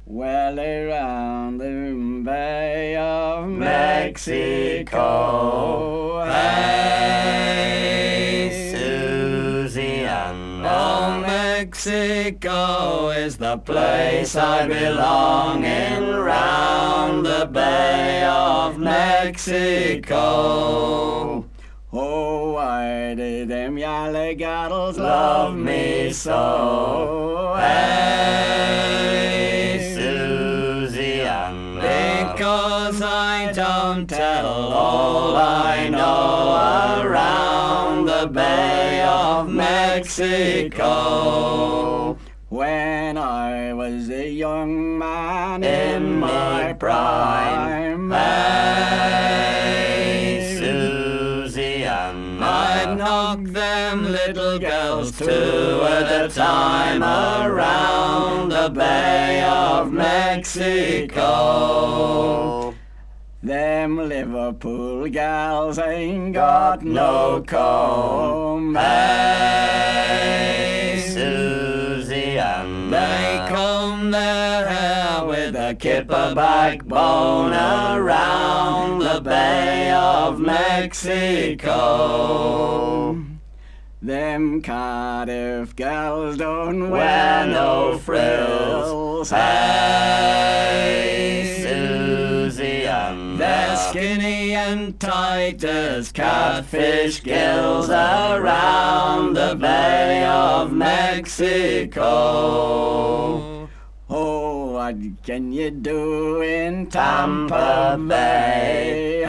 Well, around the Bay of Mexico, Hey, Susie-Anna. oh, Mexico is the place I belong in, round the Bay of Mexico. Oh, why did them yalligattles love me so? Hey, Susie-Anna. Because I don't tell all I know around the Bay of Mexico. When I was a young man in my prime, Hey, Susie-Anna. I'd knock them little girls two at a time around the Bay of Mexico. Them Liverpool gals ain't got no comb. Hey, Susie-Anna. They comb their hair with a kipper backbone around the Bay of Mexico. Them Cardiff gals don't wear no frills. Hey, Susie-Anna. They're skinny and tight as catfish gills around the Bay of Mexico. Oh, what can you do in Tampa Bay?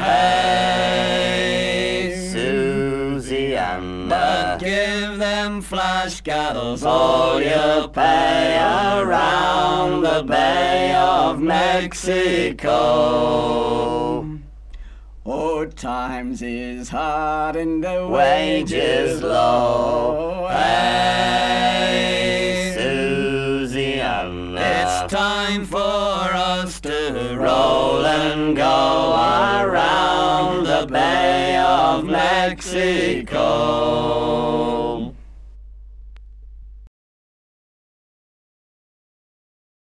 Hey, Susie-Anna. But give them flash cattle all you pay around the Bay of Mexico. Oh, times is hard and the wages low. Hey, Susie-Anna. It's time for us to roll and go around the Bay of Mexico.